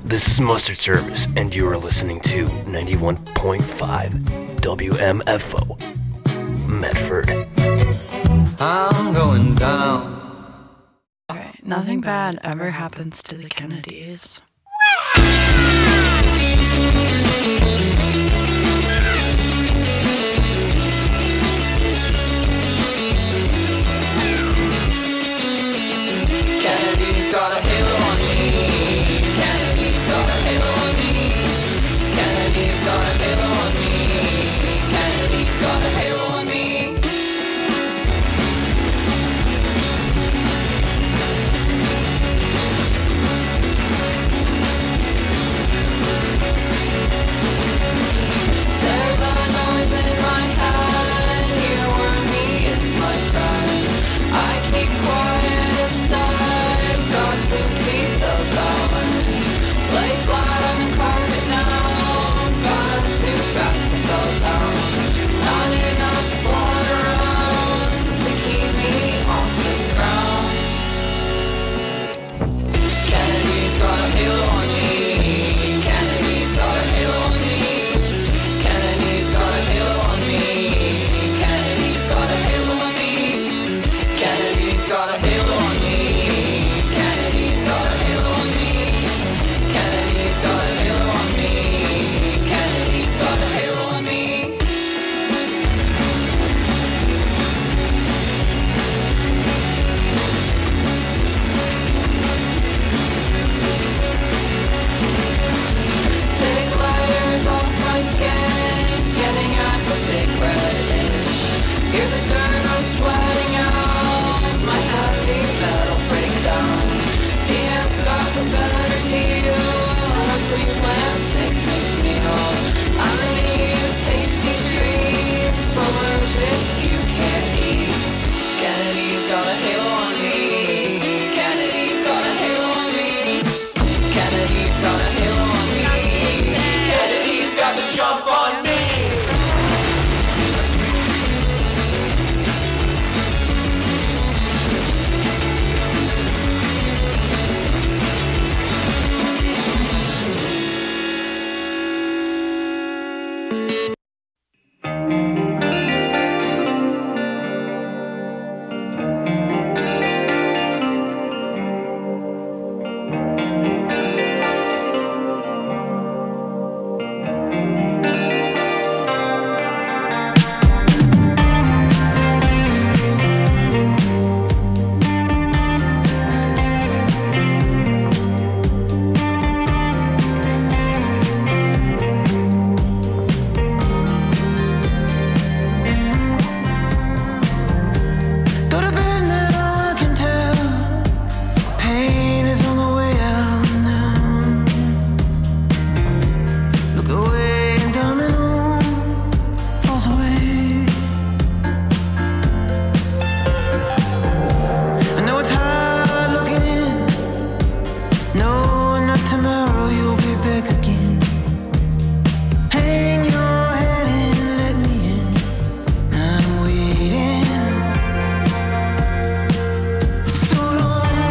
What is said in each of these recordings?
This is Mustard Service, and you are listening to 91.5 WMFO, Medford. I'm going down. Okay, nothing bad ever happens to the Kennedys. Kennedy's got a halo on me. Kennedy's got a halo on me. Kennedy's got a halo on me. Kennedy's got a halo on me. There's a noise in my head. Here where me is my friend. I keep quiet instead. Got to keep the balance. Lay flat on the carpet now. Got up too fast and fell down. Not enough blood around to keep me off the ground. Kennedy's got a halo on me. Kennedy's got a halo on me. Kennedy's got a halo on me. Kennedy's got a halo on me. Kennedy's got a halo on me. Kennedy's got a halo on me. Kennedy's got a halo on me. Kennedy's got a halo on me. Big layers off my skin, getting at the big reddish. Hear the dirt I'm sweating out, my heavy metal breakdown. The ant's got the better deal, and a pre-planned picnic meal. I'm gonna eat a tasty treat, so allergic you can't eat. Kennedy's got a halo on me. Kennedy's got a halo on me. Kennedy's got a halo on me. Kennedy's got the jump on me. Go to bed now, I can tell. Pain is on the way out now. Look away and domino falls away. I know it's hard looking in. No, not tomorrow, you'll be back again. Hang your head and let me in. I'm waiting. So long.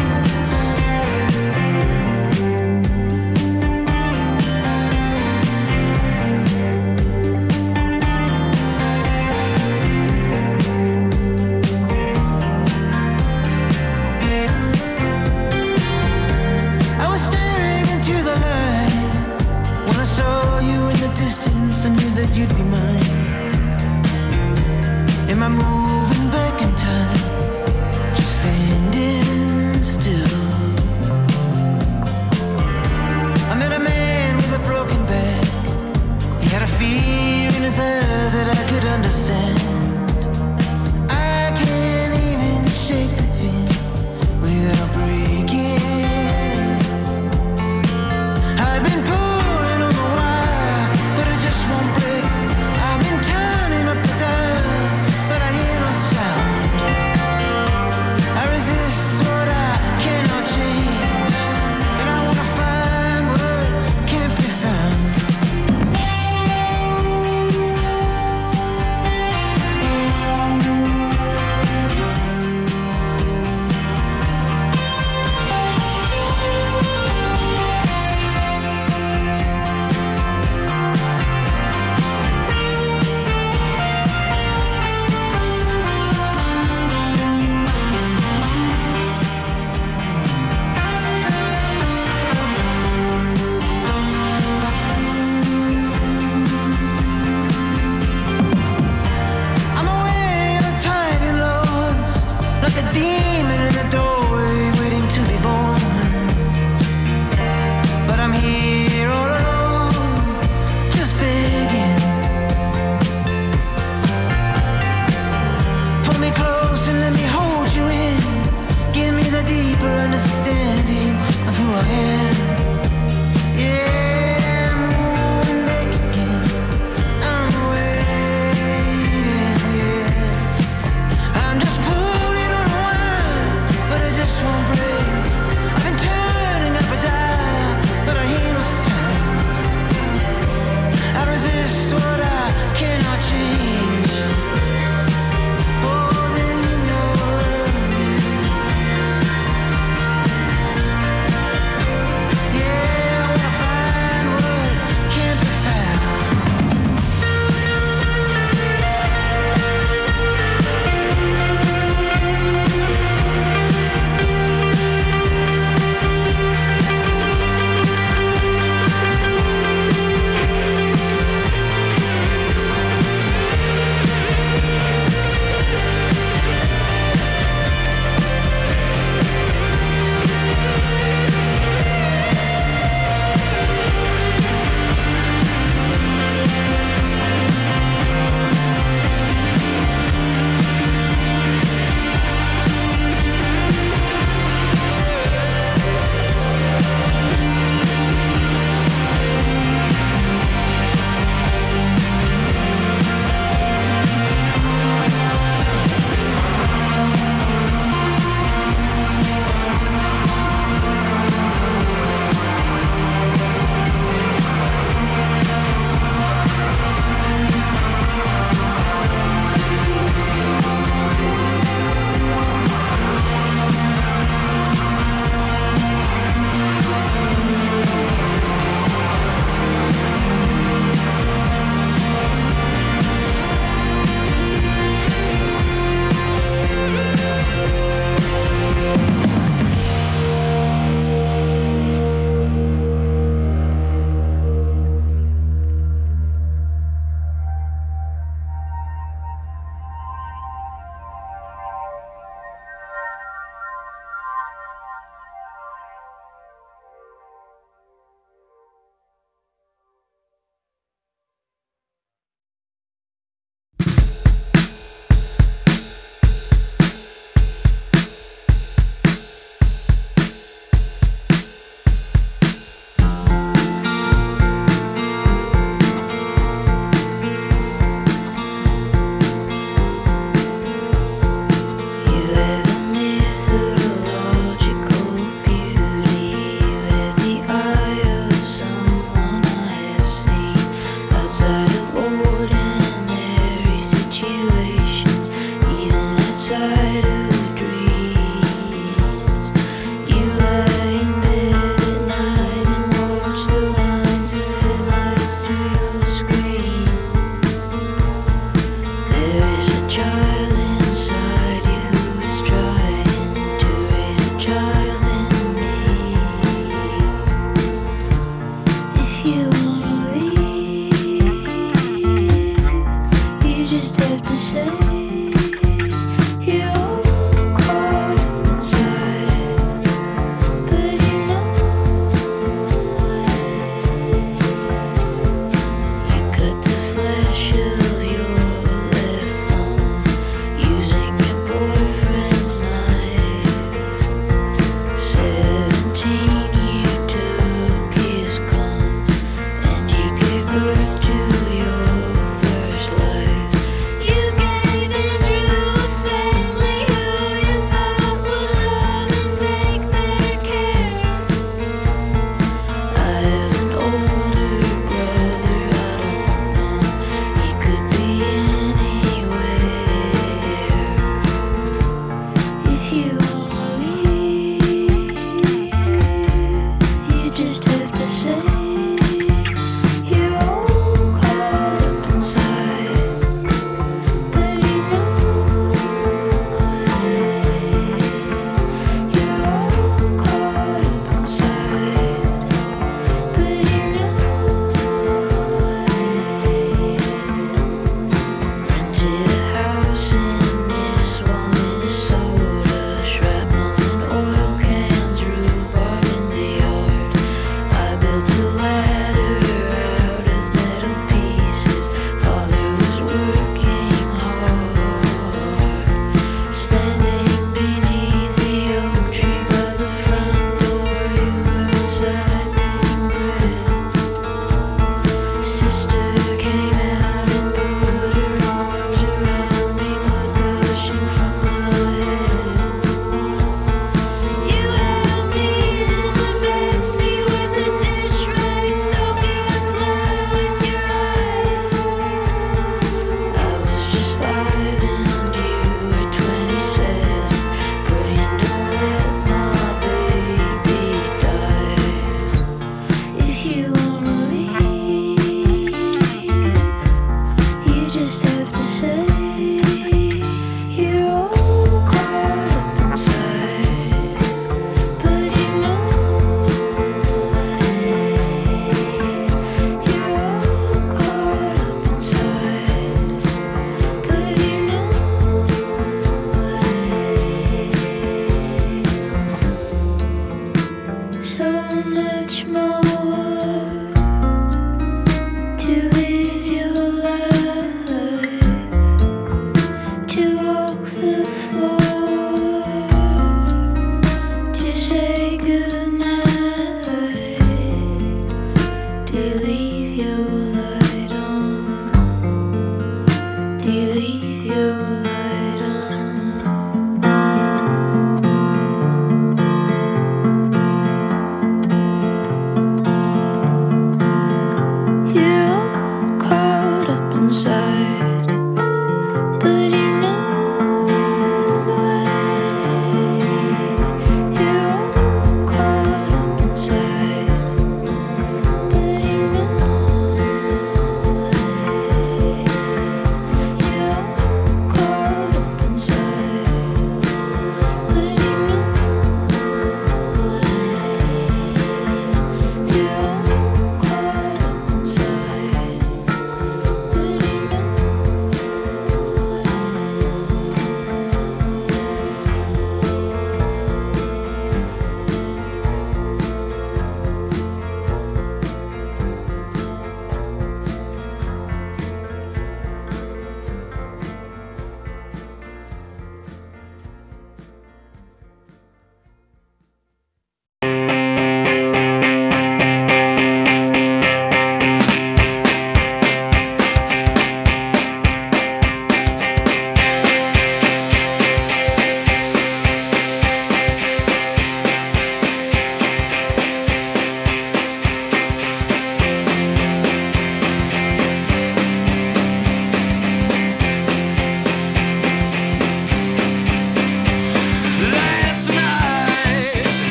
I was staring into the light. When I saw you in the distance, I knew that you'd be mine. Am I moving back in time? Just standing still. I met a man with a broken back. He had a fear in his eyes that I could understand. I can't even shake the hand without breaking it. I've been pulling on the wire, but it just won't break. I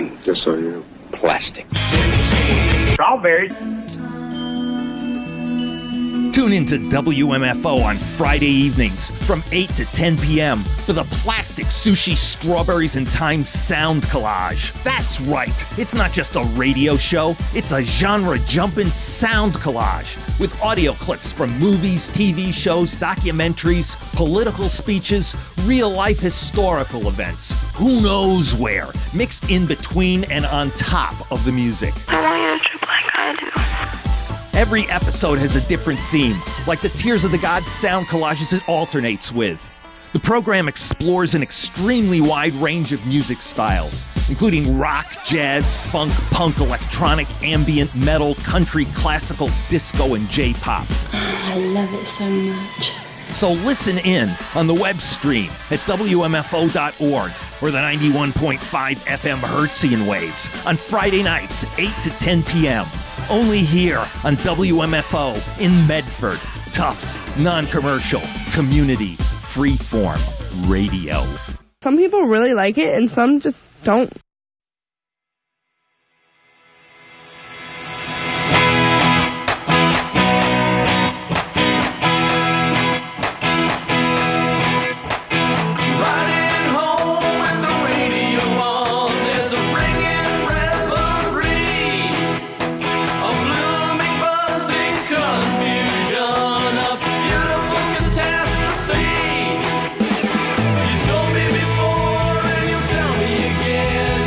Just so you know. Plastic. Strawberries. Tune into WMFO on Friday evenings from 8 to 10 p.m. for the Plastic Sushi Strawberries and Time Sound Collage. That's right, it's not just a radio show, it's a genre-jumping sound collage with audio clips from movies, TV shows, documentaries, political speeches, real-life historical events. Who knows where, mixed in between and on top of the music. I want you to trip like I do. Every episode has a different theme, like the Tears of the Gods sound collages it alternates with. The program explores an extremely wide range of music styles, including rock, jazz, funk, punk, electronic, ambient, metal, country, classical, disco, and J-pop. I love it so much. So listen in on the web stream at WMFO.org or the 91.5 FM Hertzian waves on Friday nights, 8 to 10 p.m. Only here on WMFO in Medford. Tufts, non-commercial, community, freeform radio. Some people really like it and some just don't. Again.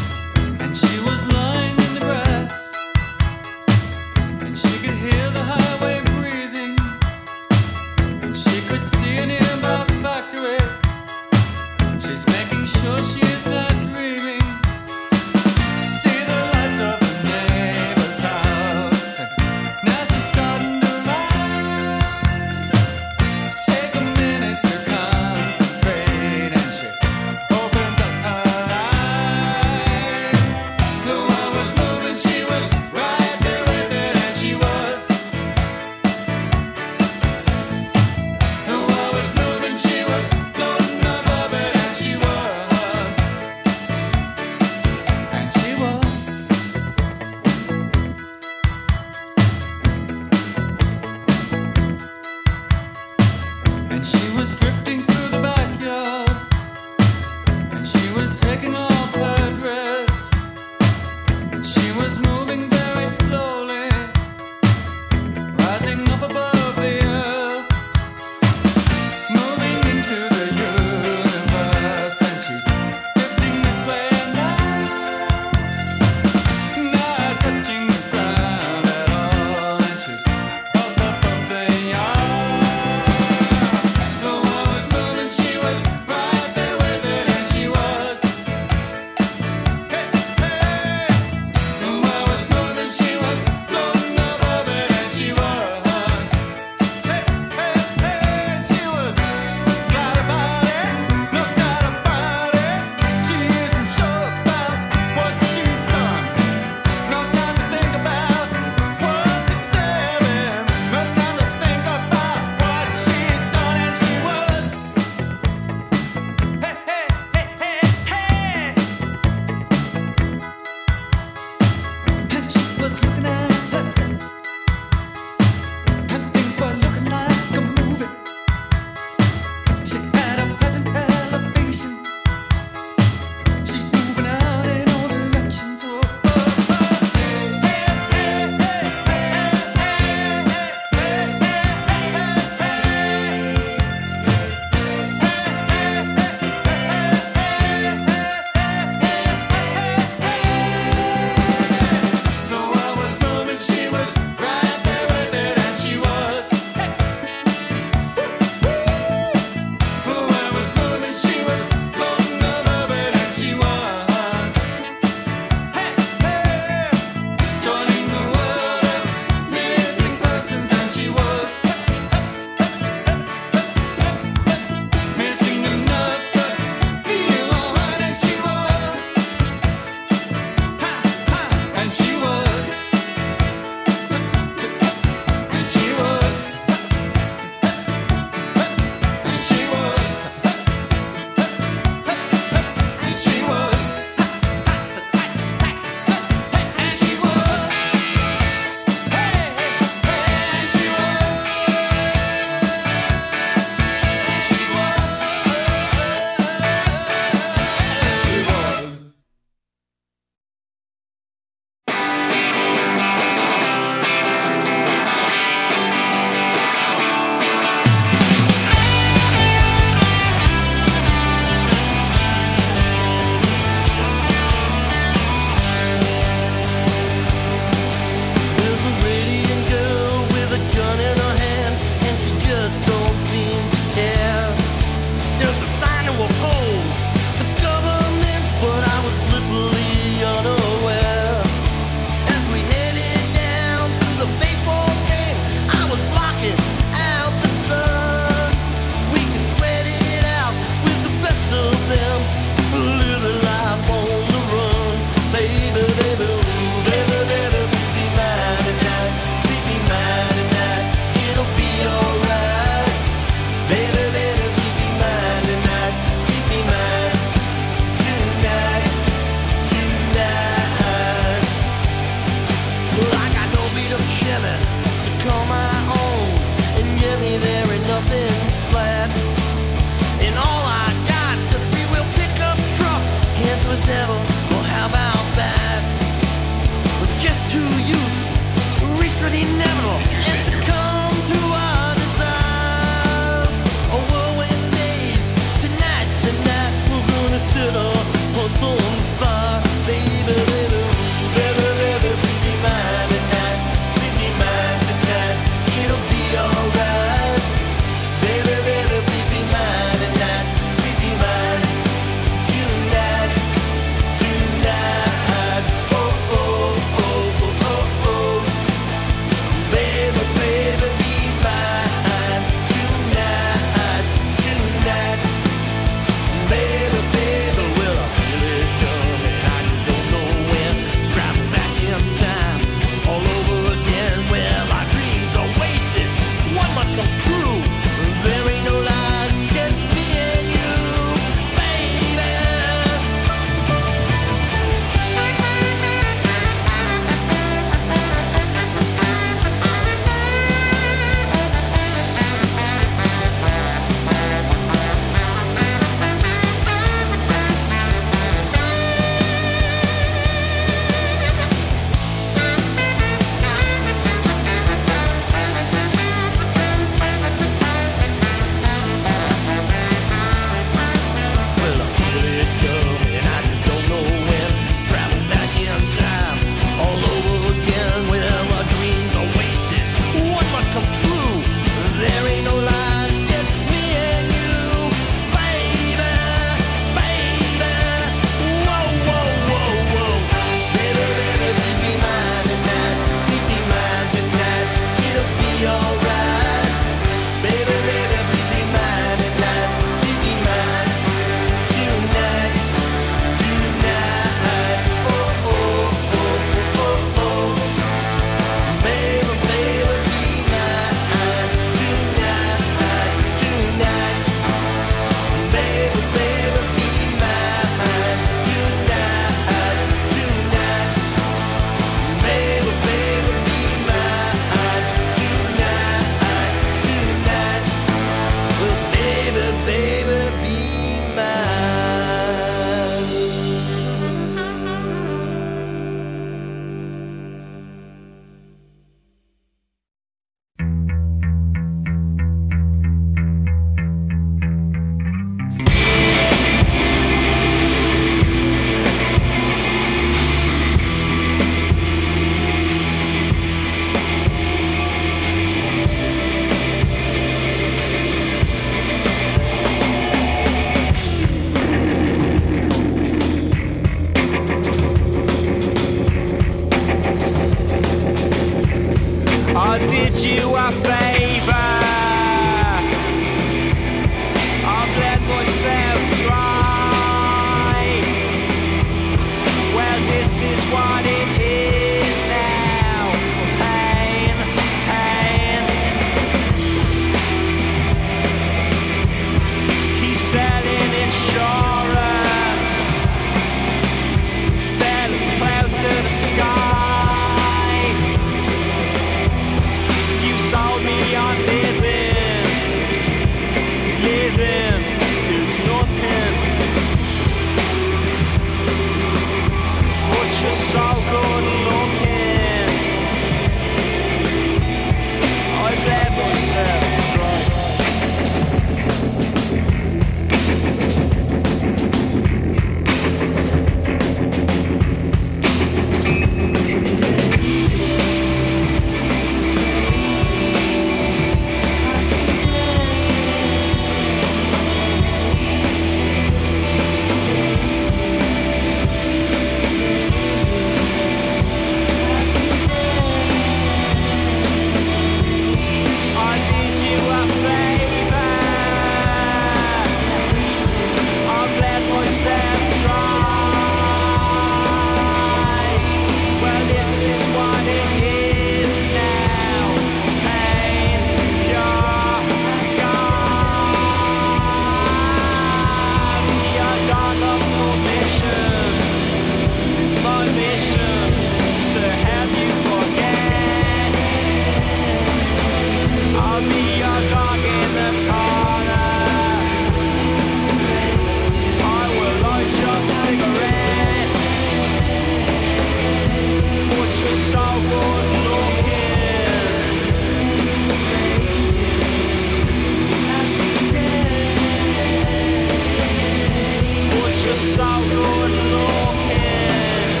so good looking.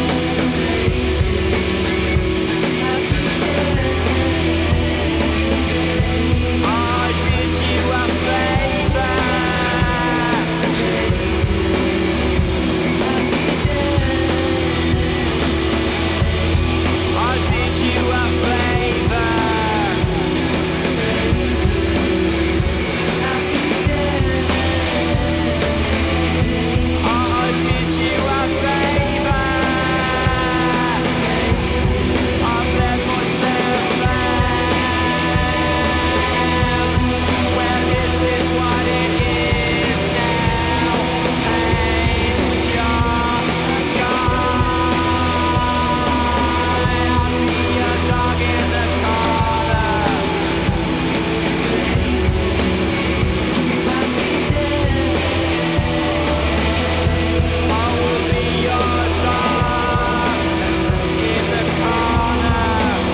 I did you a favor. I did you a favor. I did you a favor. I've let myself down. Well, this is what it is now. Paint your sky. I'll be your dog in the corner. I will be your dog in the corner.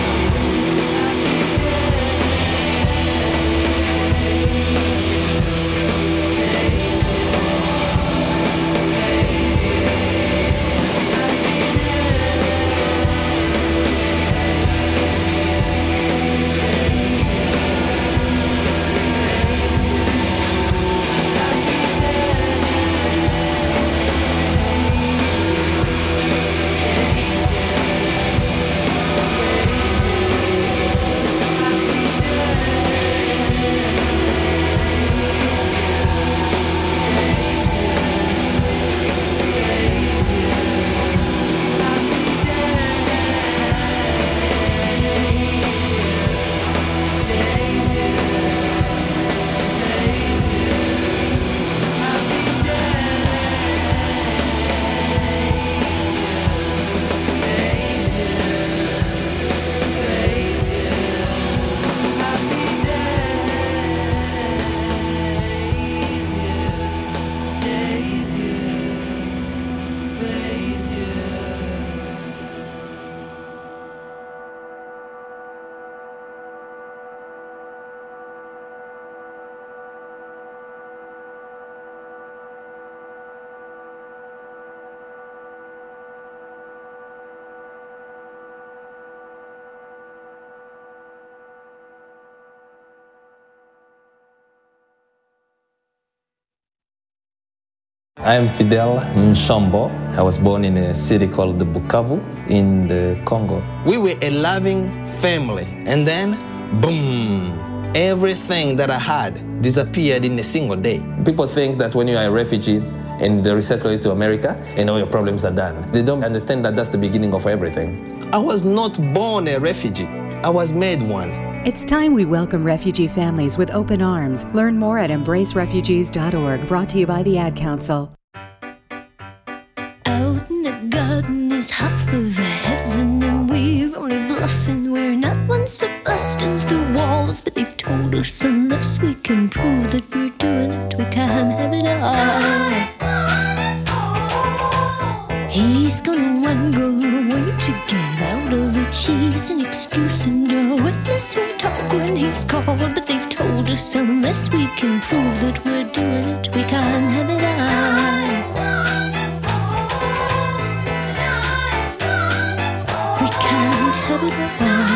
I am Fidel Nshambo. I was born in a city called Bukavu in the Congo. We were a loving family, and then, boom, everything that I had disappeared in a single day. People think that when you are a refugee and they resettle you to America, and all your problems are done. They don't understand that that's the beginning of everything. I was not born a refugee. I was made one. It's time we welcome refugee families with open arms. Learn more at embracerefugees.org, brought to you by the Ad Council. Out in the garden is half of heaven, and we're only bluffing. We're not ones for busting through walls, but they've told us unless we can prove that we're doing it, we can't have it all. He's gonna wangle away to get out of it. She's an excuse and a witness who'll talk when he's called, but they've told us unless we can prove that we're doing it, we can't have it all. We can't have it all.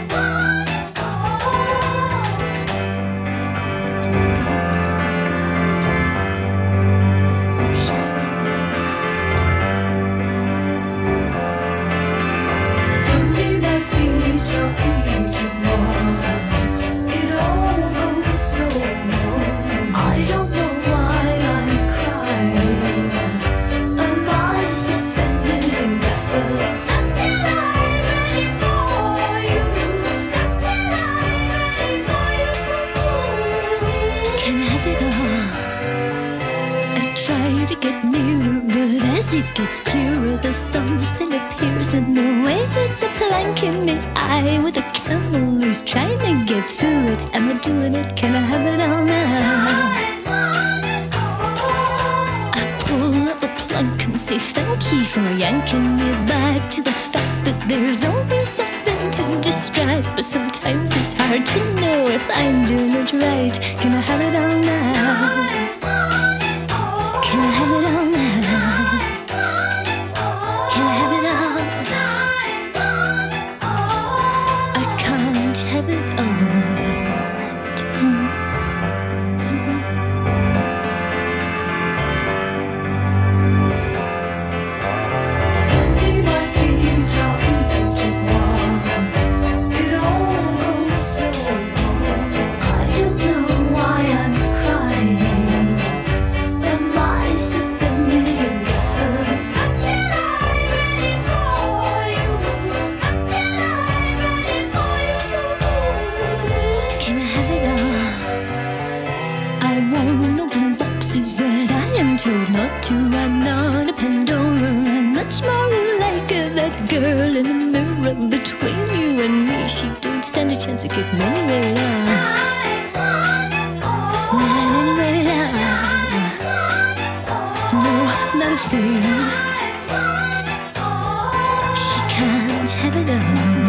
It gets clearer, there's something appears in the way. It's a plank in the eye with a candle who's trying to get through it. Am I doing it? Can I have it all now? I pull up the plug and say thank you for yanking me back to the fact that there's always something to distract. But sometimes it's hard to know if I'm doing it right. Can I have it all now? Can I have it all now? been told not to. I'm not a Pandora. I'm much more like that girl in the mirror between you and me. She don't stand a chance of getting anywhere. No, not a thing. She can't have it all.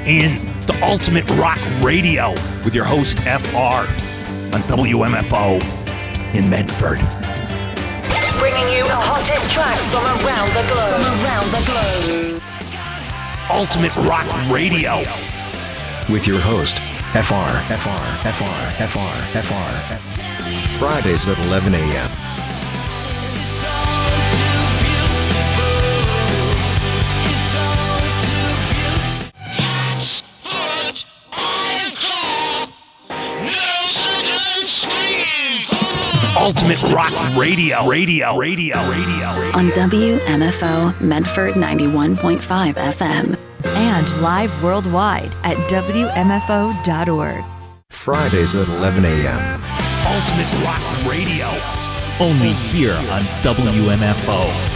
in to Ultimate Rock Radio with your host, FR, on WMFO in Medford. Bringing you the hottest tracks from around the globe. Ultimate Rock Radio with your host, FR. Fridays at 11 a.m. Ultimate Rock Radio. On WMFO Medford 91.5 FM. And live worldwide at WMFO.org. Fridays at 11 a.m. Ultimate Rock Radio. Only here on WMFO.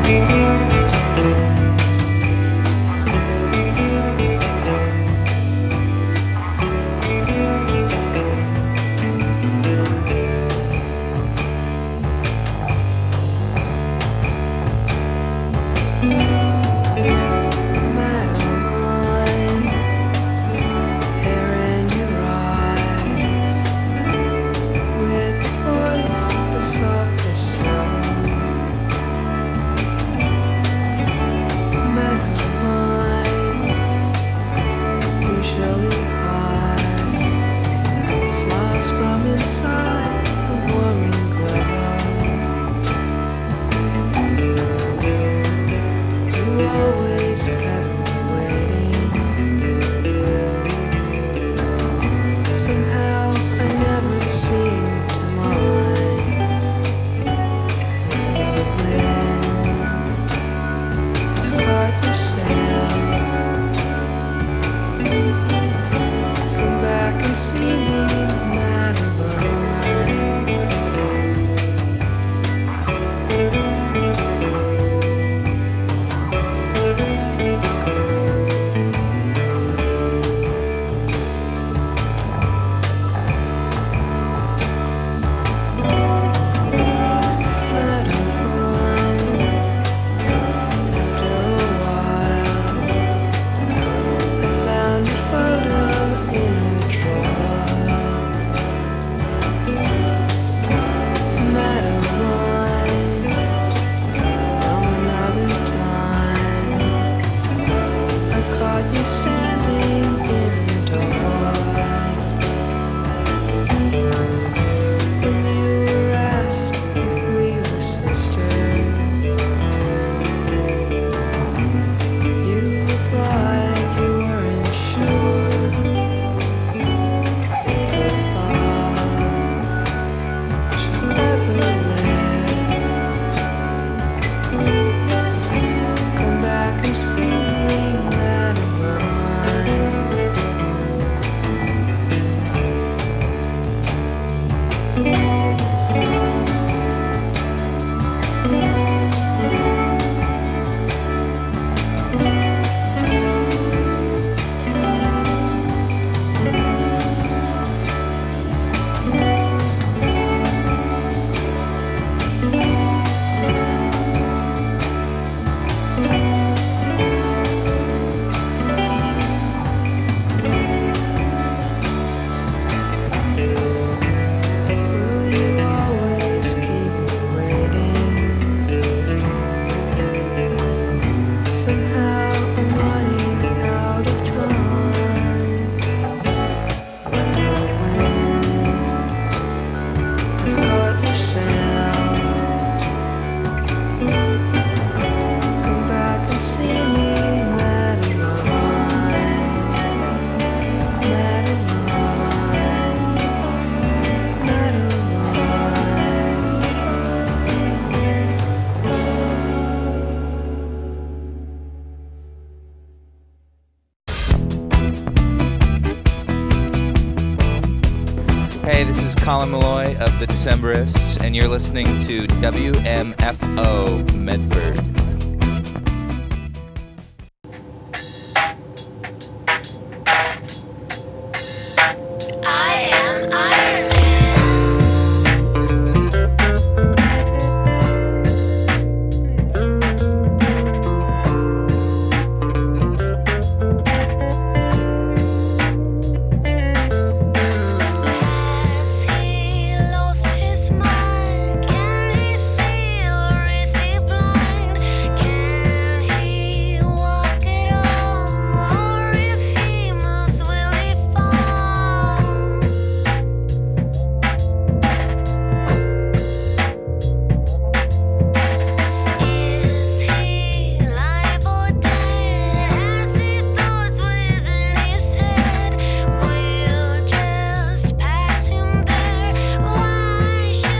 Hey, this is Colin Malloy of the Decemberists, and you're listening to WMFO Medford